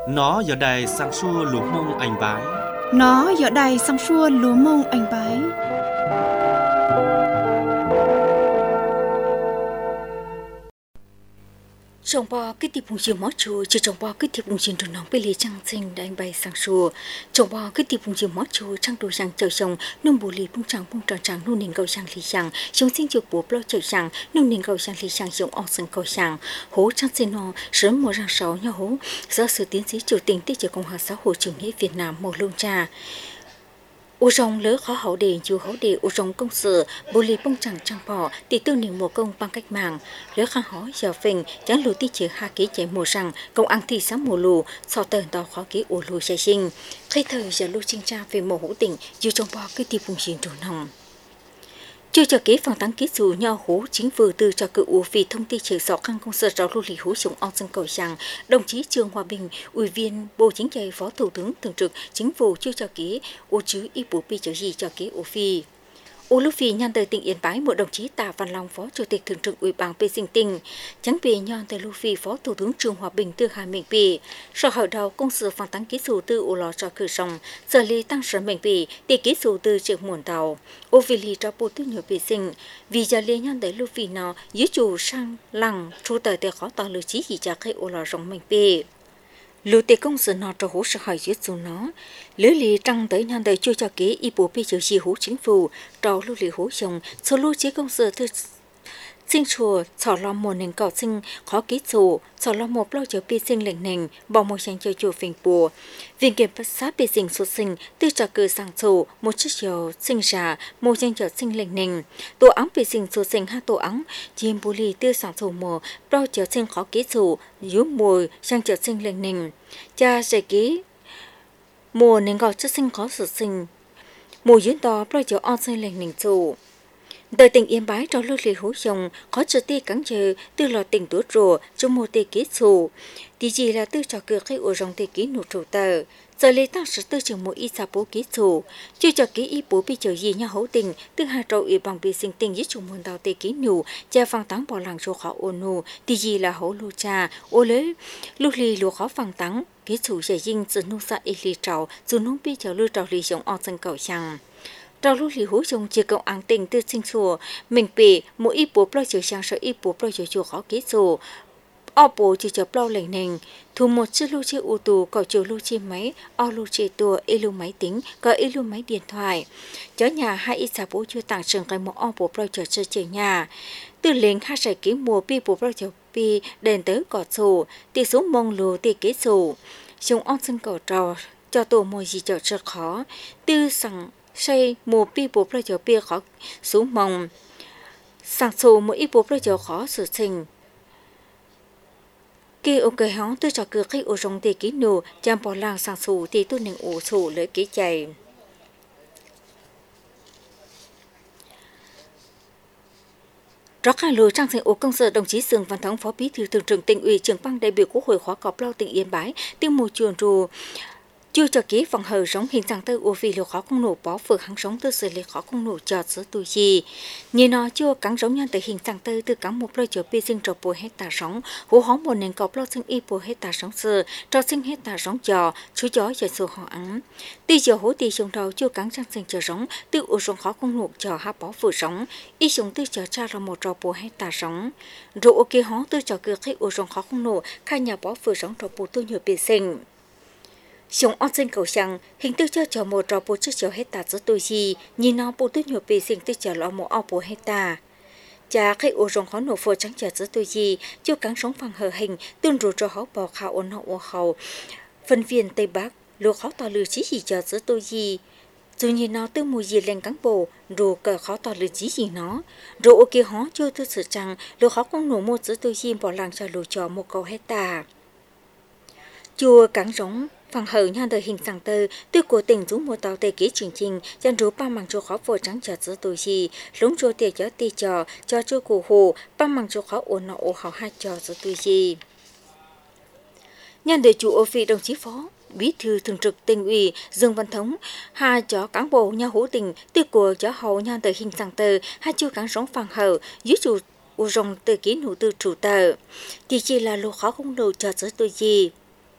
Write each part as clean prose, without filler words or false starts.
Nó giờ đài sang xua lúa mông anh bái. Nó giờ đài sang xua lúa mông anh bái. Trong bao cái tiệp bùng chiều mót chùa, chỉ trong bao cái tiệp bùng chiều trường nóng bê lì trăng xinh đã anh bay sang chùa. Trong bao cái tiệp bùng chiều mót chùa trăng đồ sang chờ sông, nông bù lì bung trăng nông nền cầu sang lì sang, sống sinh chiều bố blo chờ sang, nông nền cầu sang lì sang sống ong sừng cầu sang, hố trăng xinh nó sớm mùa răng sáu nhau hố, giáo sư tiến sĩ chủ tịch tiết chế Cộng hòa xã hội chủ nghĩa Việt Nam một lông trà. U rong lỡ khó hậu đề dù hậu đề u rong công sự bồ lì bông chẳng trăng bò tỷ tư niệm mùa công bằng cách mạng lỡ khang hỏi giờ phình chẳng lù tí chữ ha ký chạy mùa rằng công ăn thì sáng mùa lù sau tờ tàu khó ký u lù chạy sinh khi thời giờ lù sinh ra về mùa hữu tỉnh dù trong bò cái tiệp vùng chiến trốn hồng chưa cho kế phòng tăng ký dù nho hú chính vừa từ cho cự u vì thông tin chỉ rõ khăn công sở giáo lưu lì hú xuống ong dân cầu rằng đồng chí Trương Hòa Bình ủy viên bộ chính trị phó thủ tướng thường trực chính phủ chưa cho ký u chứ y bố pi chữ gì cho ký u phi u lúc phi nhân tới tỉnh Yên Bái một đồng chí Tạ Văn Long phó chủ tịch thường trực ủy ban P sinh tỉnh chẳng bị nhân tới lúc phi phó thủ tướng Trương Hòa Bình từ hai mình bị sau hậu đầu công sự phòng tăng ký dù từ u lò cho cử sông giờ lý tăng sở mình bị để ký dù từ trường muôn tàu u vì lý cho bộ tư nhiều bị sinh vì giờ lý nhân tới lúc phi nó dưới chủ sang lăng trụ tới để khó tỏ lưu chí gì cho cái u lò rộng mình bị lưu tế công sự nó cho hỗ trợ hỏi dưới dù nó lưỡi lì trăng tới nhân tới chưa cho ký y bố bị chịu gì hỗ chính phủ trao lưu lì hỗ chồng số lưu chế công sự từ sinh chùa xỏ lo một nền cỏ sinh khó ký chủ xỏ lo một lo chờ bị sinh lệnh nền bỏ một sáng chơi chùa phình bùa viện kiểm sát bị sinh xuất sinh từ trò cử sang chủ một chiếc chiều sinh ra một sáng chờ sinh lệnh nền tổ ống bị sinh xuất sinh hai tổ ống chim bù lì từ sang chủ một lo chờ sinh khó ký chủ dưới mùi sang chờ sinh lệnh nền cha sẽ ký mùa nền cỏ chất sinh khó xuất sinh mùa dưới đó lo chờ on sinh lệnh nền chủ đời tỉnh Yên Bái trong lưu lì hú chồng có sự ti cắn chờ từ lò tỉnh tuổi rùa trong một tê ký sù thì chỉ là từ trò cửa khai ổ rong tê ký nụ trụ tờ giờ lấy tăng sự từ trường một y sa bố ký sù chưa cho ký y bố bị chờ gì nhau hấu tình từ hai trâu ủy bằng bị sinh tình với chung môn tàu tê ký nụ cha phăng táng bỏ làng cho khó ôn nụ thì chỉ là hấu lù cha ô lấy lưu lì lù khó phăng táng ký sù sẽ dinh sự nụ sa y lì trầu dù nụ bị chờ lưu trầu lì giống on dân cầu chăng trao lúc lì hú trong chỉ cầu an tình từ sinh sùa mình bị mỗi ít bố bao chiều sang sợ ít bố bao chiều chùa khó ký sùa ở bố chỉ chụp bao lệnh nền thu một chiếc lưu chi ô tô có chiều lưu chi máy ở lưu chi tua lưu máy tính có lưu máy điện thoại chó nhà hai ít xã bố chưa tặng trường cái một ở bố bao chiều chơi nhà từ lính hai sải ký mùa pi bố bao chiều pi đền tới cỏ sùa tỷ số mông lù tỷ ký sùa dùng on sinh cỏ trò cho tổ mồi gì chợ chơi khó từ sẵn xây mùa pi bố bao giờ bia khó xuống mông sang số mỗi ít bố bao giờ khó sự sinh khi ok hóng tôi cho cửa khách ở trong tê ký nụ chăm bỏ làng sang số thì tôi nên ủ số lấy ký chạy Rắc hai lối trang sinh ổ công sở đồng chí Dương Văn Thống phó bí thư thường trực tỉnh ủy trưởng ban đại biểu Quốc hội khóa cọp lao tỉnh Yên Bái tiêu môi trường rù chưa cho ký phòng hờ giống hình dạng tư u vì liệu khó không nổ bó phượng hàng sống tư xử lý khó không nổ cho giữa tuổi gì như nó chưa cắn giống nhân tới hình dạng tư từ cắn một lời cho bi sinh cho bùa hết tà sống hú hóng một nền cọp lo sinh y bùa hết tà sống sơ cho sinh hết tà sống cho chú chó cho số họ ăn tuy giờ hú tì trong đầu chưa cắn trang sinh cho sống từ u sống khó không nổ cho ha bó phượng sống y sống tư cho cha là một trò bùa hết tà sống rồi ok hóng tư cho cửa khi u sống khó không nổ khai nhà bó phượng sống cho bùa tôi nhiều bi sinh sống on sinh cầu sang hình tư cho một trò bố cho hết ta giữa tôi gì nhìn nó bố tôi nhiều bề sinh tư cho lo một ao bố hết ta cha khi ô rong khó nổ phô trắng chờ giữa tôi gì chưa cắn sống phẳng hờ hình tương rồi cho họ bỏ khảo ôn họ ô hầu phân viên tây bắc lúa khó to lư chí gì chờ giữa tôi gì dù nhìn nó từ mùi gì lên cắn bồ rồi cờ khó to lư chí gì nó rồi ô kia hó chưa thư sự rằng lúa khó không nổ một giữa tôi gì bỏ làng cho lúa cho một câu hết ta chùa cắn giống phẳng hở nhan đời hình dạng tơ từ của tỉnh rú mùa tàu tây ký chương trình dân rú ba mảng chỗ khó phổ trắng chợ giữa tôi gì lúng chỗ tiệt cho tì cho chỗ cổ hồ ba mảng chỗ khó ổn nọ ổ họ hai chợ giữa tôi gì nhan đời chủ ô phi đồng chí phó bí thư thường trực tỉnh ủy Dương Văn Thống hai chó cán bộ nhà hữu tình từ của chó hậu nhan đời hình dạng tơ hai chu cán sống phẳng hở dưới chủ u rồng từ ký nụ từ chủ tờ thì chỉ là lô khó không đủ chợ giữa tôi gì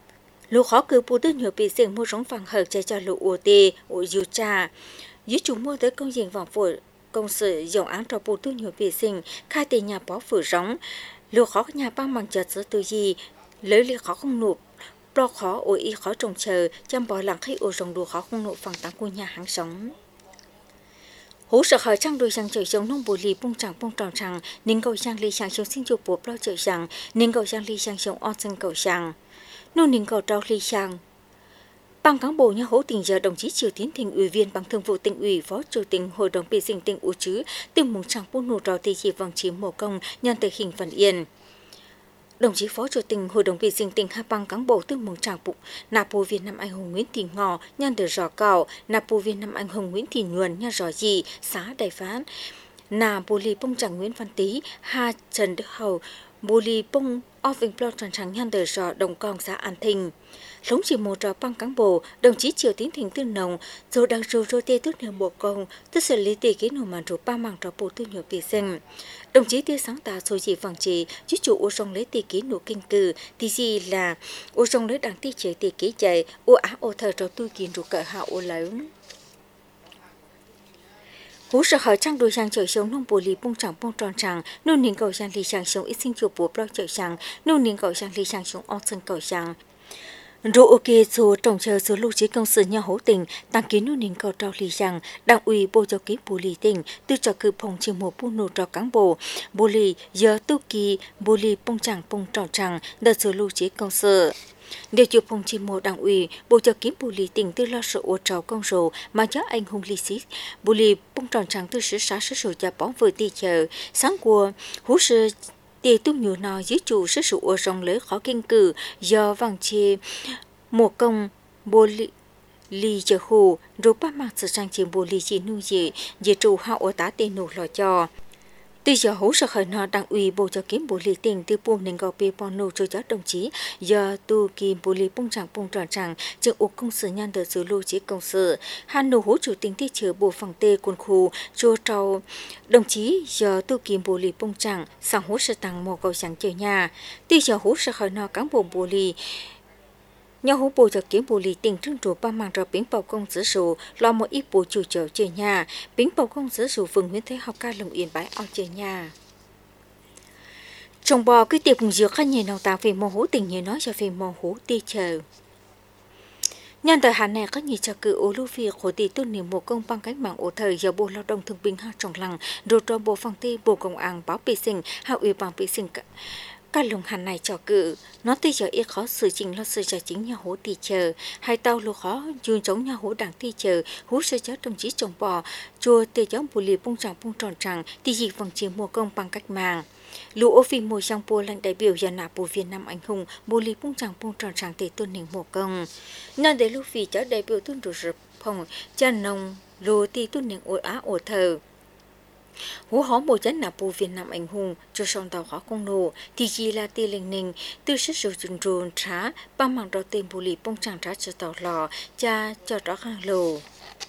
lũ khó cứ bù tư nhiều bị riêng mua rong phẳng hợp cho lũ ô tê ô dù cha dưới chúng mua tới công diện vòng phổi công sự dùng án cho bù tư nhiều bị riêng khai tiền nhà bỏ phủ rong lũ khó nhà băng bằng chợt giữa từ gì lấy lý khó không nộp lo khó ôi y khó trồng chờ chăm bỏ lặng khi ô rong lũ khó không nộp phần tăng của nhà hàng sống hú sợ hỏi trang đôi sang trời giống nông bồ lì bông tròn trăng nên cầu sang lì sang sống sinh chụp bột lo trời sang nên cầu sang lì sang sống o sang cầu sang nông nên cầu trao lì sang ban cán bộ nhà hỗ tình giờ đồng chí Triều Tiến Thành ủy viên ban thường vụ tỉnh ủy phó chủ tịch hội đồng bề sinh tỉnh U Chứ từng mùng trăng bút nụ trò tây chỉ vòng chiếm mồ công nhân từ hình phần yên đồng chí phó chủ tịch hội đồng bề sinh tỉnh hai ban cán bộ từng mùng trăng bụng nạp bồ Việt Nam anh hùng Nguyễn Thị Ngọ nhân từ rò cào nạp bồ Việt Nam anh hùng Nguyễn Thị Nhuần nhân rò gì xã Đại Phán nà bồ lì bông chẳng Nguyễn Văn Tý hà Trần Đức Hầu bồ lì bông ở vinh plo tròn trắng nhân từ rò đồng cong xã An Thịnh sống chỉ một trò băng cán bộ đồng chí Triều Tiến Thành tư nồng rồi đang rồi tê tốt nhiều bộ công tức xử lý tê kiến nổ màn rồi ba mảng trò bộ tư nhiều bị sinh đồng chí tiêu sáng tạo số gì vàng chỉ chứ chủ ô sông lấy tê kiến nổ kinh cử thì gì là ô sông lấy đảng tê chế tê kế chạy ô á ô thờ trò tư kiến rồi cỡ hạ ô lớn hú sợ hỏi trang đôi sang trời sống nông bồ lì bông tròn trăng nông niên cầu sang lì sang sống ít sinh chụp bố bao trời sang nông niên cầu sang lì sang sống o sân cầu sang rồi ok số trồng chờ số lưu trí công sự nhà hỗ tình tăng kiến nô nín cầu trao lì rằng đảng ủy bộ cho ký bù lì tỉnh từ cho cử phòng chiều một bù nô cho cán bộ bù lì giờ tu kỳ bù lì bông tròn trăng đợt số lưu trí công sự điều chụp phòng chiều một đảng ủy bộ cho ký bù lì tỉnh từ lo sự ô trào công số mà cho anh hùng lì xí bù lì bông tròn trăng từ sử xã sử sử cho bóng vừa ti chờ sáng của hú sư tỷ tu nhiều nào dưới chủ sự sự ô rong lấy khó kinh cử do vàng chê một công bồ lì chờ hồ rồi ba mặt sự sang chiếm bồ lì chỉ nuôi gì về chủ họ ở tá tiền nổ lò cho từ giờ hỗ trợ khởi nọ đảng ủy bộ cho kiếm bồ lì tiền từ buông nên gạo bê bò nô cho đồng chí giờ tu kim bồ lì bông tròn trăng trường ục công sự nhân đợt sự lưu trí công sự han nô hỗ chủ tình tiết chứa bộ phòng tê quân khu cho trâu đồng chí giờ tu kim bồ lì bông trăng sang hỗ trợ tăng một cầu sáng chơi nhà từ giờ hỗ trợ khởi nọ cán bộ bồ lì nhà hỗ bộ cho kiếm bồ lì tình trưng trụ ba mảng ra biến bảo công giữ số lo một ít bộ chủ chợ chơi nhà biến bảo công giữ số phường Nguyễn Thế Học ca Lồng Yên bãi ao chơi nhà trồng bò cái tiệp cùng dược khăn nhẹ nào tạo về mồ hố tình như nói cho về mồ hố ti chờ nhân thời hạn này có nhiều cho cử ô lưu việc khổ tỷ tôn niệm một công bằng cách mạng ô thời giờ bộ lao động thương binh ha trồng lằng rồi cho bộ phòng ti bộ công an báo bị sinh hạ ủy ban bị sinh các lồng hàn này cho cự nó tuy giờ ít khó xử trình lo sự trả chính nhà hố tì chờ hai tàu lô khó dùn chống nhà hố đảng tì chờ hú sơ cháu đồng chí trồng bò chùa tê cháu bù lì bông tròn trăng tì dị vòng chiếm mùa công bằng cách mạng lũ ô phim mùa sang bùa lãnh đại biểu gia nạp bù Việt Nam anh hùng bù lì bông tròn trăng tê tôn nền mùa công nên để lúc vì cháu đại biểu tôn rủ rập phòng cha nông lô tì tôn nền ôi á ổ thờ hú hó bộ chấn nạp bù Việt Nam anh hùng cho sông tàu khó công nổ thì chỉ là tê linh ninh từ sức sử dụng drone trá ba mạng đầu tiên bù lì bông trăng trá cho tàu lò cha cho đó hàng lồ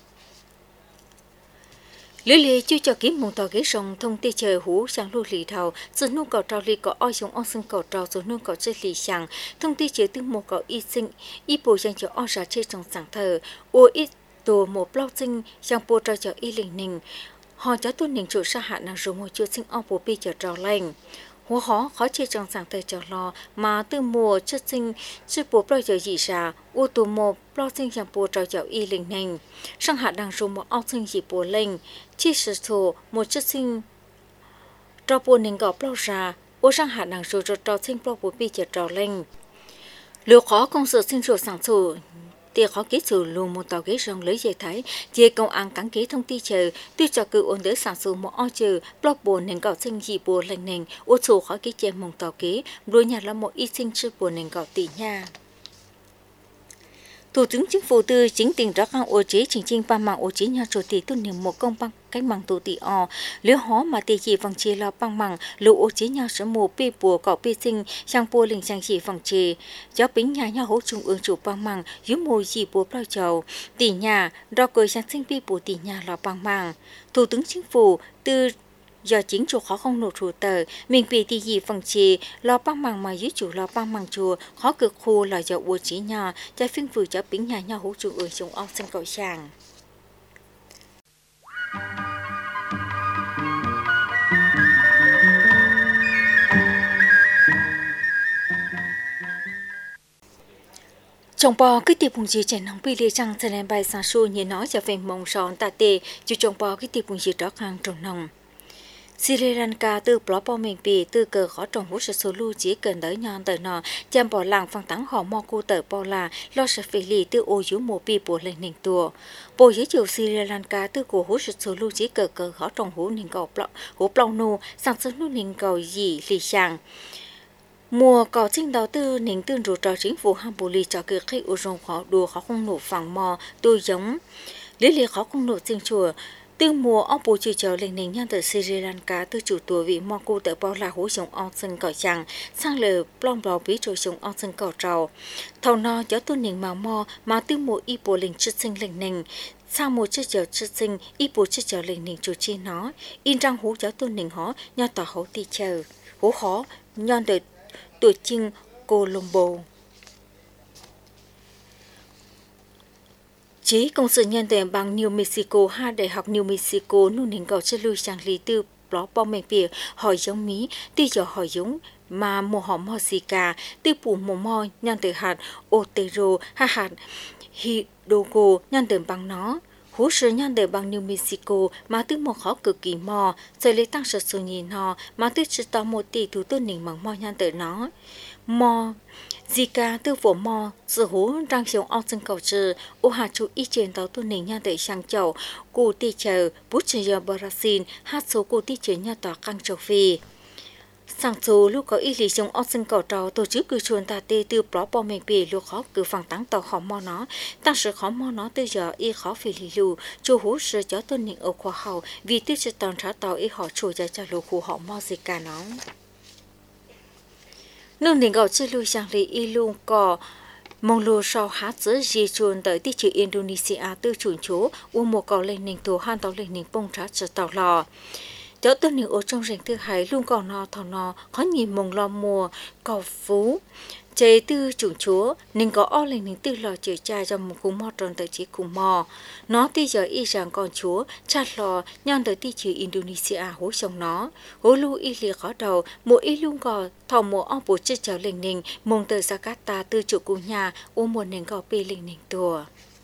lưỡi lì chưa cho kiếm một tàu ghế sông thông tê chờ hú sang lưu lì thầu sự nô cầu trao lì có oi dùng oi sinh cầu trao rồi nô cầu chơi lì sang thông tê chờ từ một cầu y sinh y bù sang cho oi ra chơi trong sáng thờ ô ít tổ một bao sinh sang bù trao cho y linh ninh họ cho tuân những chủ xã hạ năng rồi một chỗ sinh ông bố bị trở trò lành hú khó chơi trong sáng thời trở lo mà từ mùa chất sinh sư bố bao giờ gì ra ô tô một bao sinh sang bố trò cho y linh ninh sang hạ năng rồi một ông sinh gì bố linh chi sử thổ một chất sinh trò bố nên gõ bao ra ô sang hạ năng rồi trò sinh bao bố bị trở trò lành liệu khó công sự sinh rồi sáng thủ tiệc khó kết xử luôn một tàu ghế rong lấy dây thái về công an cán kế thông tin chờ tuy cho cử ổn đỡ sản xuất một o chờ blog buồn nên搞sinh gì buồn lành nền ô số khó kết chèm mong tàu kế rồi nhà là một ít sinh sư buồn nên搞tỷ nha Thủ tướng Chính phủ từ chính tỉnh ra khang ô chế chính trình ba mạng ô chế nhà chủ tỷ tôn niệm một công bằng cách mạng tụ tỷ o nếu hó mà tỷ chỉ vòng chế là bằng mạng lũ ô chế nhà số một pi bùa cọ pi sinh sang bùa linh sang chỉ vòng chế giáo bính nhà hỗ trung ương chủ bằng mạng dưới mùi chỉ bùa bao chầu tỷ nhà đo cười sang sinh pi bùa tỷ nhà là bằng mạng Thủ tướng Chính phủ từ do chính chủ khó không nộp thủ tờ mình bị thì gì phần chi lo băng măng mà dưới chủ lo băng măng chùa khó cực khu là do uo chỉ nhà trái phiên vừa cho biến nhà hỗ trợ ở trong ông sinh cầu sàng trong bò cái tiệp bùng gì trẻ nóng bị liệt trăng cho nên bài sáng su như nói cho về mong sòn tạ tê chú trong bò cái tiệp bùng gì đó hàng trồng nồng Sri Lanka từ bỏ bỏ mình bị từ cờ khó trồng hút số lưu chỉ cần tới nhon tới nọ chăm bỏ làng phăng tắng họ mò cô tới bỏ là lo sợ phê lì từ ô dữ mùa bị bộ lên nền tua bộ giới chiều Sri Lanka từ cổ hút số lưu chỉ cờ khó trồng hút nền cầu hút plau nô sang sớm nô nền cầu gì lì sang mùa có chính đầu tư nền tương rủi ro chính phủ ham bù lì cho cứ khi ô rong khó đùa khó không nổ phẳng mò tôi giống lý lì khó không nổ trên chùa tương mùa ông bố chịu chờ lên nền nhân từ Sri Lanka từ chủ tùa vị mò cô tự bao là hối giống ông sinh cỏ chẳng sang lời plong bò bí trôi giống ông sinh cỏ trầu thầu no cho tôi nền mà tương mùa y bố linh chất sinh lên nền sang mùa chất sinh y bố chất chờ lên nền chủ chi nó in răng hú cho tôi nền hó nho tỏ hấu ti chờ hú khó nhon đời tuổi chinh Colombo Chí công sự nhân tuyển bằng New Mexico hai đại học New Mexico nụ hình cầu chất lưu sang lý tư bỏ bom mệnh bìa hỏi giống mí tuy giờ hỏi giống mà mùa họ mò xì cà tư phủ mùa mò nhân từ hạt Otero hay hạt Hidalgo nhân tuyển bằng nó hú sứ nhân tuyển bằng New Mexico mà tư một khó cực kỳ mò rồi lấy tăng sự sự nhìn họ mà tư chỉ tao một tỷ thủ tư nỉnh bằng mò nhân tuyển nó mò Zika tư phổ mò sự hú đang sống ông dân cầu trừ ô hà chú ý trên tàu tu nền nhà để sang chậu cụ tì chờ bút chơi giờ Brazil hát số cụ tì chơi nhà tòa căng châu Phi sang số lúc có ý lý trong ông dân cầu trầu tổ chức cử chuồn tà tê từ bỏ bỏ mình bì lúc khó cử phẳng tăng tàu khó mò nó tăng sự khó mò nó từ giờ y khó phê lý lù chú hú sự cho tu nền ở khoa hậu vì tiêu chỉ toàn trả tàu y họ chủ cho lù khu họ mò Zika nó nương nền gạo chơi lui sang lý y luôn có mong lùa sau hát giữa di chuồn tới thị trường Indonesia từ chuẩn chúa u một cầu lên nền tổ han tàu lên nền bông trá trở tàu lò cho tôi nền ở trong rừng thứ hai luôn còn no thò no có nhìn mong lo mùa cầu phú chế tư chuẩn chúa nên có o lên nền tư lò chở cha cho một cú mò tròn tới chỉ cú mò nó tí giờ y rằng con chúa chặt lò nhon tới thị trường Indonesia hối xong nó hối lu y liệt khó đầu mỗi y luôn có thò một ông bố chết trở lên nền mong tới Jakarta từ chỗ cú nhà u một nền gạo bê lên nền tua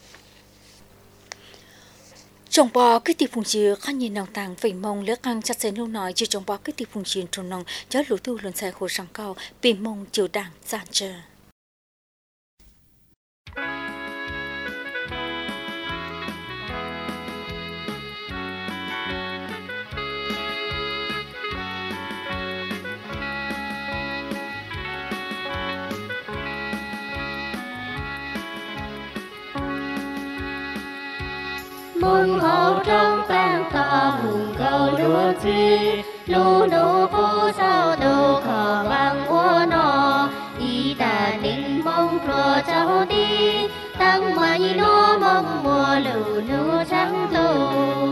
trong bò cái tiệp phùng chìa khăn nhìn nào tàng phình mông lỡ căng chặt xén lâu nói chỉ trong bò cái tiệp phùng chìa trong nòng chớ lũ thu luôn xe khổ sang cao bị mông chiều đảng giàn chờ mùng hậu trong tăng to mùng cầu lúa chi lúa nô cô sao đồ khờ vàng ua nọ y ta ninh mong pro cháu đi tăng mai nó mong mùa lù lúa trắng tù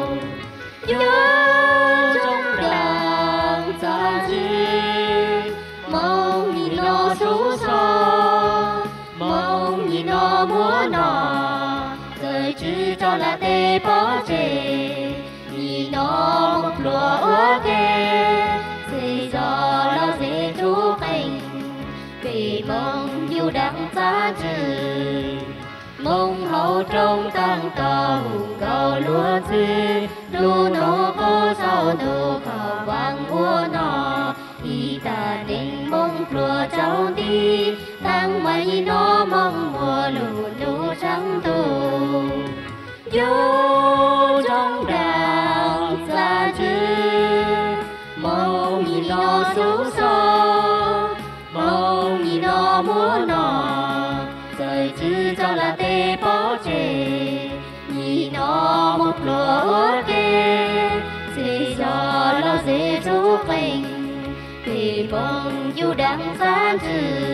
nhớ trong đàn xa chi mong nhìn nó số so mong nhìn nó múa nọ chỉ cho là tê bỏ chê nhìn nó một lúa ua kê xây gió lo dễ chú cảnh vì mong yêu đắng giá trừ mong hậu trong tăng to hùng cầu lúa chi lúa nô cô sao đồ khảo vàng ua nọ y ta định mong lúa cháu đi tăng mây nó mong mùa lù lúa trắng tù vô trong đàn xa chứ mong nhìn nó xấu xó mong nhìn nó múa nọ rời chứ cho là tê bỏ chê nhìn nó một lúa ua kê dễ gió lo dễ chú cảnh vì mong yêu đắng xa chứ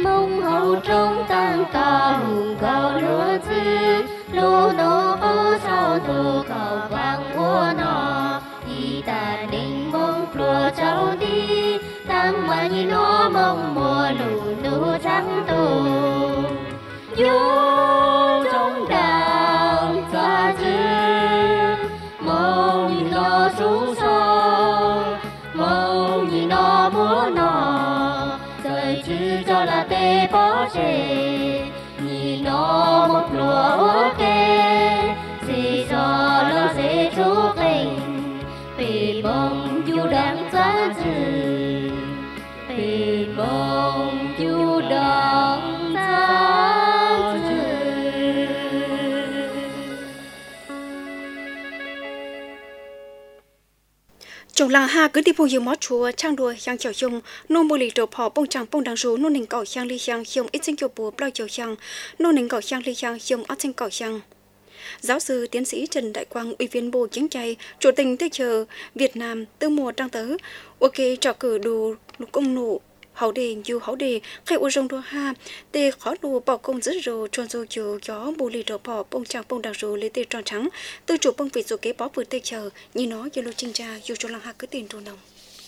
mông hậu trong tăng ca hùng cao lúa dư lúa nô ô sao thô cao vàng ua nọ y ta đình mông lúa cháu đi tăng mà như nó mông mùa nụ nụ trắng tù vô trong đàng xa chứ mông như nó xuống sông mông như nó múa nọ rồi chứ cho là tê bó chê nhìn nó một lúa ua kê xì cho nó dễ chú tình bị bông du đáng giá trừ bị bông du đáng giá trừ. Trong làng ha cứ đi bộ nhiều mót chùa trang đùa yang chào dùng nô bồ lì trộp họ bông trắng bông đằng rú nô nình cỏ yang li yang dùng ít sinh chùa bùa bao chào yang nô nình cỏ yang li yang dùng ít sinh cỏ yang. Giáo sư tiến sĩ Trần Đại Quang, Ủy viên Bộ Chính trị, Chủ tịch Tây Chờ Việt Nam từ mùa trang tớ, ok trò cử đồ lục công nụ hậu đề dù hậu đề khai ô rong đô ha tê khó đồ bảo công giữ rồ tròn rồ chiều gió bù lì rồ bỏ bông trắng bông đằng rồ lấy tê tròn trắng từ chủ bông vị dù kế bó vừa Tây Chờ như nó như lô trinh tra dù cho làng hạ cứ tiền trồ nồng.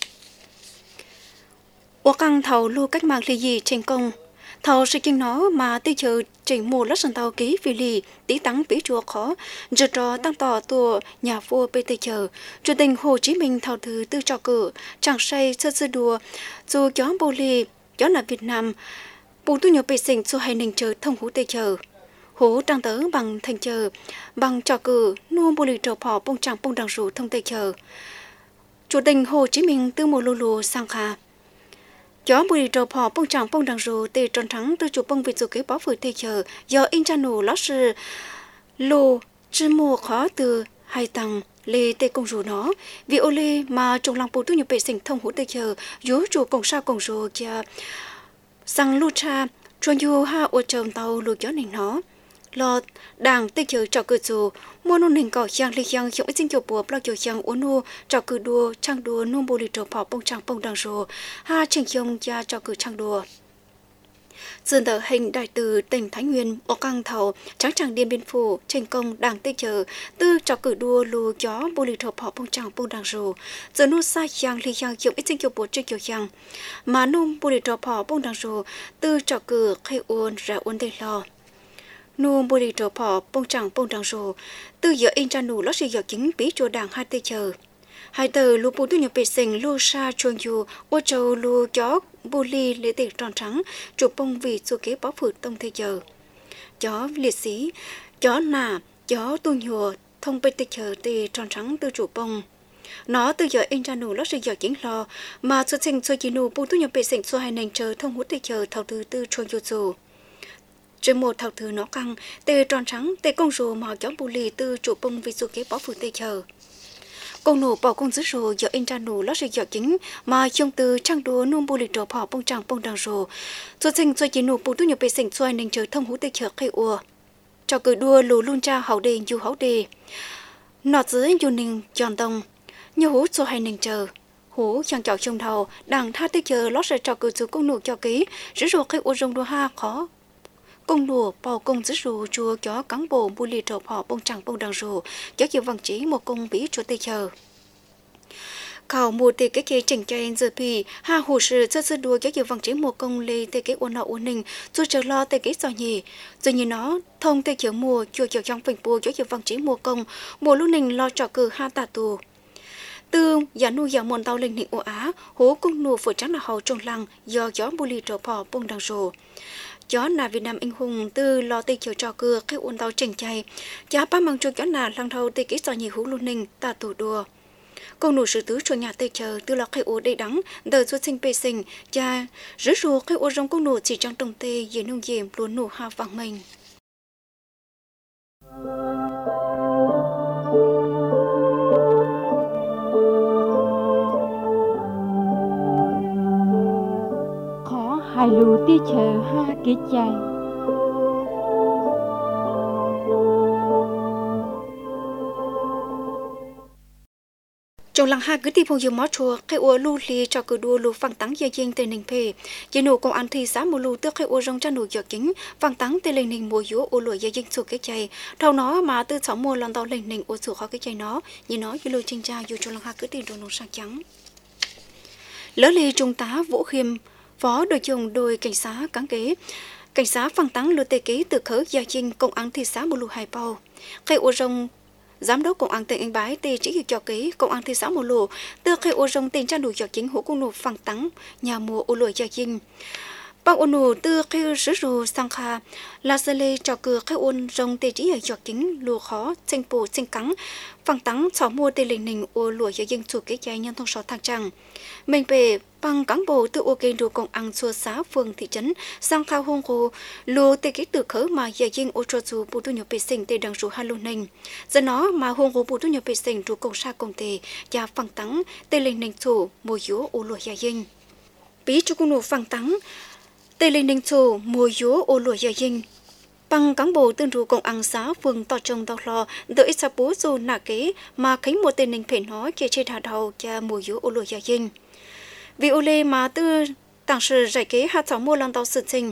Ô căng thầu lưu cách mạng lì gì thành công thầu sự kinh nó mà Tây Chờ chỉ mùa lát sân tàu ký vì lì tí tăng bí chùa khó giật trò tăng tỏ tùa nhà vua bê Tây Chờ Chủ tịch Hồ Chí Minh thầu thứ tư trò cử chẳng say sơ sơ đùa dù gió bồ lì gió là Việt Nam bù tu nhiều bề sinh dù hay nình chờ thông hú Tây Chờ hú trang tớ bằng thành chờ bằng trò cử nô bồ lì trò phỏ bông trắng bông đằng rủ thông Tây Chờ Chủ tịch Hồ Chí Minh từ mùa lù lù sang khả gió bùi trầu phò bông trắng bông đằng rù tê tròn trắng từ chủ bông vịt dù kế bó vừa Tây Chờ do in cha nổ lót sư lù chư mùa khó từ hai tầng lê tê công rù nó vì ô lê mà trồng lòng bù tu nhiều bệ sinh thông hữu Tây Chờ dố chủ cổng sao cổng rù kia sang lu cha chuan yu ha ô trồng tàu lù gió nền nó lọt đảng Tây Chờ trò cử dù mua nôn hình cỏ giang lê giang dụng sinh chụp bùa bao chiều giang uốn nô trò cử đua trang đua nôn bồ lì trầu phò bông trắng bông đằng rù ha trình dông gia trò cử trang đua dường tờ hình đại từ tỉnh Thái Nguyên ở căng thầu trắng tràng Điện Biên Phủ thành công đảng Tây Chờ tư trò cử đua lù gió bồ lì trầu phò bông trắng bông đằng rù giờ nô sai giang lê giang dụng sinh chụp bùa trên chiều giang mà nôn bồ lì trầu phò bông đằng rù tư trò cử khai uốn ra uốn tây lò nô bồ lì trầu phò bông trắng bông đằng rù từ giờ in cha nụ lót sự giờ chính bí chùa đảng hai Tây Chờ hai tờ lù bù tu nhập bề sinh lù sa chuông yu ô châu lù chó bồ lì lễ tiệc tròn trắng chụp bông vì dù kế bó phượt tông Tây Chờ chó liệt sĩ chó nà chó tu nhùa thông bê Tây Chờ tê tròn trắng từ chụp bông nó từ giờ in cha nụ lót sự giờ chính lo mà xuất sinh xôi chỉ nụ bù tu nhập bề sinh xôi hai nành chờ thông hút Tây Chờ thầu từ từ chuông yu dù trên một thảo thứ nó căng tê tròn trắng tê công rùa mà chó bù lì từ chủ bông vì dù kế bó phượt Tây Chờ công nổ bảo công giữ rùa giờ in cha nụ lót sự giờ chính mà trong từ trang đùa nôn bù lì trò phỏ bông trắng bông đằng rùa xuất sinh xôi chỉ nụ bù tu nhập bề sinh xôi nành chờ thông hút Tây Chờ khai ua cho cử đua lù luôn cha hậu đề dù hậu đề nọt dưới dù nình tròn tông như hú xôi hai nành chờ hú chẳng chọn trong đầu đằng tha Tây Chờ lót sự trò cử dù công nổ cho ký giữ rùa khai ua rong đua ha khó công đùa bảo công giữ rù chùa chó cán bộ bù lì trầu họ bông trắng bông đằng rù chó chịu văn chỉ một công bí chùa Tây Chờ khảo một tê cái kế chỉnh cho giờ pì ha hồ sư sơ sơ đùa chó chịu văn chỉ một công lê tê cái ôn nọ ôn ninh chùa chờ lo tê cái giò nhì giờ như nó thông Tây Chờ mùa chùa chờ trong phình bùa chó chịu văn chỉ một công mùa lúc ninh lo trò cử ha tà tù tương giả nu giả mòn tàu lên nịnh ô á hố công nụ phổi trắng là hầu trồng lăng do gió bù lì trầu họ bông đằng rù chó là Việt Nam anh hùng từ lo Tây Chờ trò cưa cái ôn tàu chỉnh chay giá ba mang cho chó là lăng thâu tây kỹ sò nhì hú luôn ninh ta tù đùa công nụ sử tứ cho nhà Tây Chờ từ lo cái ôn đầy đắng đời xuất sinh bê sinh cha rứ rùa cái ôn rong công nụ chỉ trong đồng tê dưới nông diệm luôn nụ ha vàng mình hai lù Tây Chờ ha kế chay trong làng hai cứ tìm phong dương mót chùa cái ua lu li cho cứ đua lu phăng tắng gia dinh tên ninh phê chỉ nụ công an thi xã một lu tước cái ua rong cha nụ giọt kính phăng tắng tên lên ninh mùa dúa ua lụa gia dinh sụt cái chay thâu nó mà từ sáu mùa lần đầu lên ninh ua sụt khó cái chay nó như nó như lu trinh cha dù trong làng hai cứ tìm đồ nông sang trắng lỡ li trung tá Vũ Khiêm phó đội trưởng đội cảnh sát cảnh sát phăng tắng lu tê ký từ khớ gia dinh công an thị xã một lu hai bao cái ua rong giám đốc công an tỉnh Yên Bái tê chỉ cho ký công an thị xã Mộ Lô từ khi ô rong tiền trang đủ cho chính hữu cung nộp phẳng tắng nhà mùa ô lội gia dinh bằng ôn nụ từ khi sử dụng sang kha là sẽ lê cho cửa khi ôn rong tê chỉ cho chính lùa khó sinh bù sinh cắn phẳng tắng sáu mua tê lình nình ô lội gia dinh chủ cái trái nhân thông sáu thang trăng mình về bằng cán bộ từ ô kênh đồ công an xua xã phường thị trấn sang khao hông hồ lùa tê ký từ khớ mà gia dinh ô cho dù bù tu nhập bê sinh tê đằng rủ hai lô nình do nó mà hông hồ bù tu nhập bê sinh rủ công sa công tê và phẳng tắng tê lình nình chủ mùa dúa ô lội gia dinh bí cho cung nụ phẳng tắng tê lên ninh chủ mùa dúa ô lụa gia dinh bằng cán bộ tương trụ công an xã phường tỏ trồng tàu lò đợi sa bố dù nạ kế mà khánh một tên ninh phải nói kia trên thả đầu cho mùa dúa ô lụa gia dinh vì ô lê mà tư tàng sự giải kế hạt sáu mua lần tàu sự tình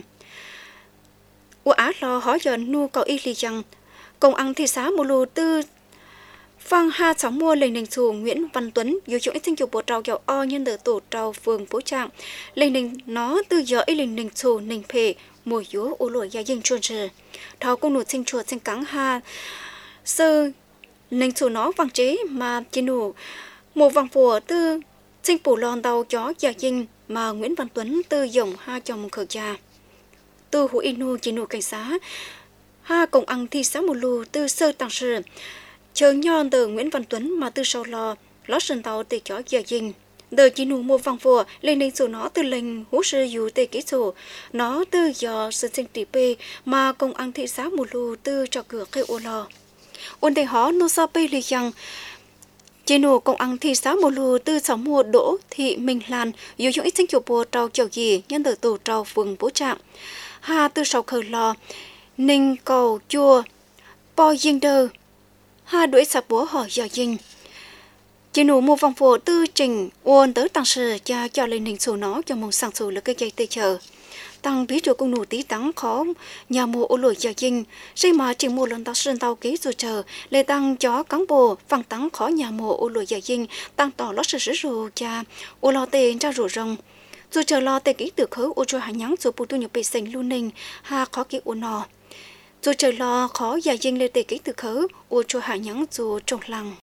ô á lò hỏi dần nu có ý lý rằng công an thị xã mù lù tư phang ha sáu mua lên đình chủ Nguyễn Văn Tuấn dù chỗ ít sinh chủ bộ trào kẹo o nhân đỡ tổ trào phường phố trạng lên đình nó từ giờ ít lên đình chủ nình phê mùa dúa ô lội gia dinh chuồn trừ thao công nụ sinh chuột sinh cắn ha sơ nình chủ nó vang chế mà chỉ nụ một vang phùa từ sinh phủ lon tàu chó gia dinh mà Nguyễn Văn Tuấn từ dòng ha chồng khởi cha từ hữu inu chỉ nụ cảnh sát ha công an thị xã mù lù từ sơ tàng sự chờ nhon từ Nguyễn Văn Tuấn mà từ sau ló sân tàu tê chó gia dinh đời chỉ nụ một vòng vua lên đến số nó từ lệnh hú sư dù tê ký sổ nó từ giờ sự sinh tỷ pê mà công an thị xã mù lù từ cho cửa cây ô lò ôn đề họ nô sa pê lì rằng chỉ nụ công an thị xã mù lù từ sáu mùa đỗ thị Minh Lan dù dùng ít sinh chủ bùa trâu chầu gì nhân từ tổ trâu phường bố trạng hà từ sau khởi lò ninh cầu chua po diên đơ hà đuổi sạp búa họ giờ dinh chỉ nụ một vòng phố tư trình ôn tới tăng sự cho lên hình số nó cho mong sang số là cái dây tê chờ tăng bí được công nụ tí tắng khó nhà mùa ô lội giờ dinh xây mà chỉ một lần tao sơn tao ký rồi chờ lê tăng chó cán bộ phăng tắng khó nhà mùa ô lội giờ dinh tăng tỏ lót sự rủ cha ô lo tiền ra rủ rồng rồi chờ lo tê ký từ khứ ô cho hạ nhắn rồi bù tu nhập bề xanh luôn ninh hà khó ký ô nọ rồi chờ lo khó gia dinh lê tê ký từ khứ ô cho hạ nhắn rồi trong lăng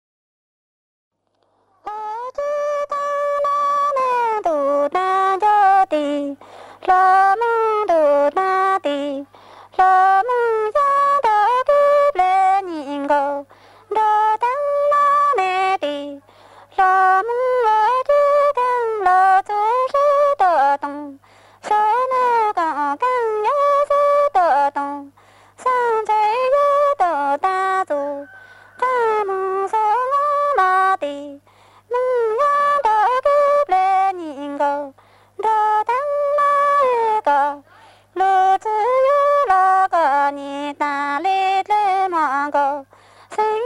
la mong đồ na ti la mong ra da ki le nhìn go da tăng na ne ti la mong a ti tăng la tu se ta tong sa na ka kang ya se ta tong san sai ya ta ta tu ka mong sa na ti mong ya da ki le nhìn go da tăng lỡ tự yêu là cả nhị ta lê lê mà go say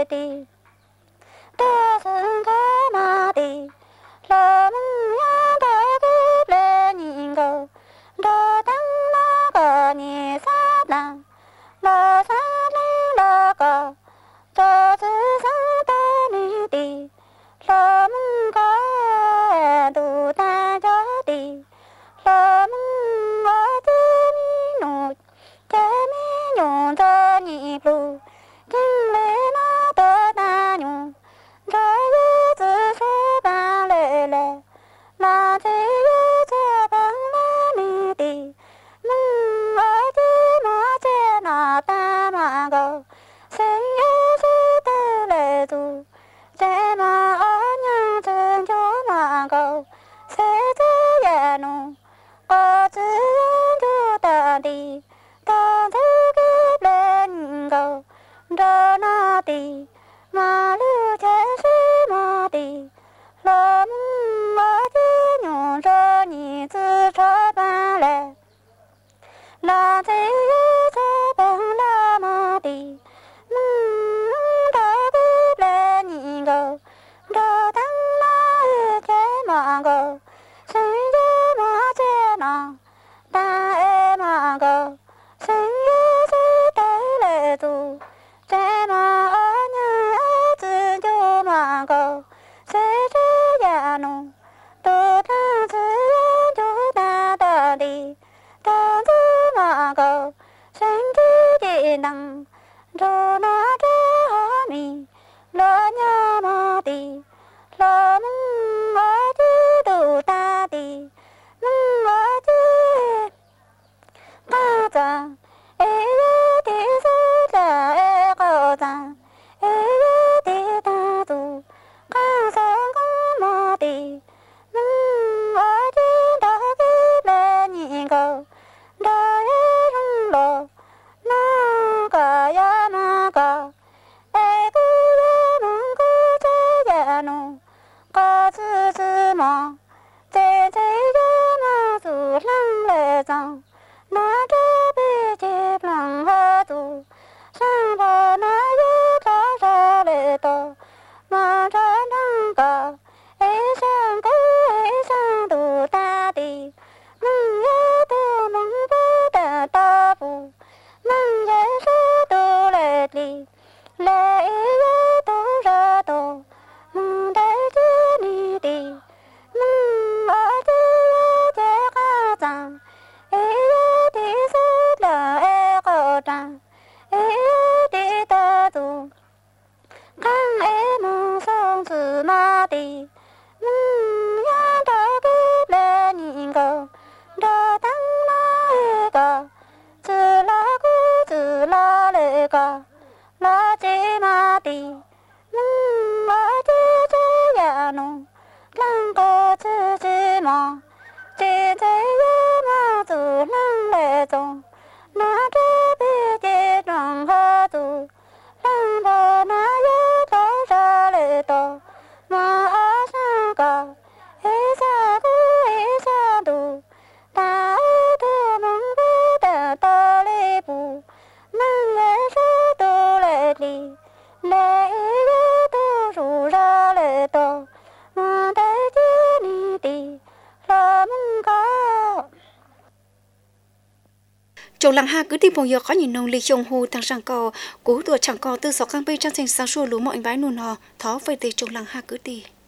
đi ta sân cái mà đi lo mong ya ta cái lên nhìn cầu đó tăng nó có nhẹ sát nàng lo sát lên lo có cho thứ sáng ta đi đi lo mong có đủ ta cho đi lo mong ở trên nụ trên nhung cho nhịp lu kinh lệ nó tơ ta nhung rồi giữ sẽ ba lệ lệ là thế cho bằng lệ đi đi mong ở trên nó trên nó ta mà go sẽ ta lệ tu sẽ mà ở nhà trên chỗ mà go sẽ thế ya nu có chữ cho ta đi ta thấy cái lên go đó na đi mà lưu chế sĩ mà đi lo mong ở trên nhung cho nhị tư cho ba lệ là thế cho bằng la mà đi mong đã biết lên nhị go đó tăng na chế mà go sinh chế mà chế na ta mà go sinh chế tới lệ tu chế mà ở nhà tự cho mà go sẽ ya nu tu ta sẽ cho ta ta đi ta tự mà go sinh chế năng cho nó chế hóa mi lo nhà mà đi lo mong ở chế tu ta đi mong ở chế ta ta thì sẽ là có ta thì ta tu ca sang mà đi mong ở trên đó cái lên nhìn cầu đó trong lo nó cả ya mà cả cứ mong cứ thế ya nu có chữ chữ mà thế thế mà tu lăng lệ rằng nó đã bị chết lặng hết tu sang vào nó yêu ta ra lệ to mà ra năng cả ấy sang tu ta đi mong nhớ tu mong bố ta ta phụ mong nhớ tu lệ đi lệ nhớ tu ra tu mong đại chứ đi đi mong ở chứ chế ca rằng thì rất là có rằng thì ta tu càng mong sống sự mà đi mong ya ta biết lên nhìn cầu đó tăng na có chữ la lệ có la chế mà đi mong ở chế ya nu lăng có chữ mà chế thế mà tu lăng lệ tu na đã biết chết lòng hết tu lăng bờ na nhớ ta ra lệ to mà ở xa cả xa tu ta tu mong biết ta lệ bu mong nhớ tu lệ đi lệ tu ru ra lệ to mà đại chứ đi đi lo mong có Châu lăng ha cứ tìm phong giờ có nhìn nông lịch trồng hồ thằng sang cò cú tuổi chẳng cò từ sáu căng bay trang thành sáng sủa lúa mọi bãi nôn hò thó về từ châu lăng ha cứ đi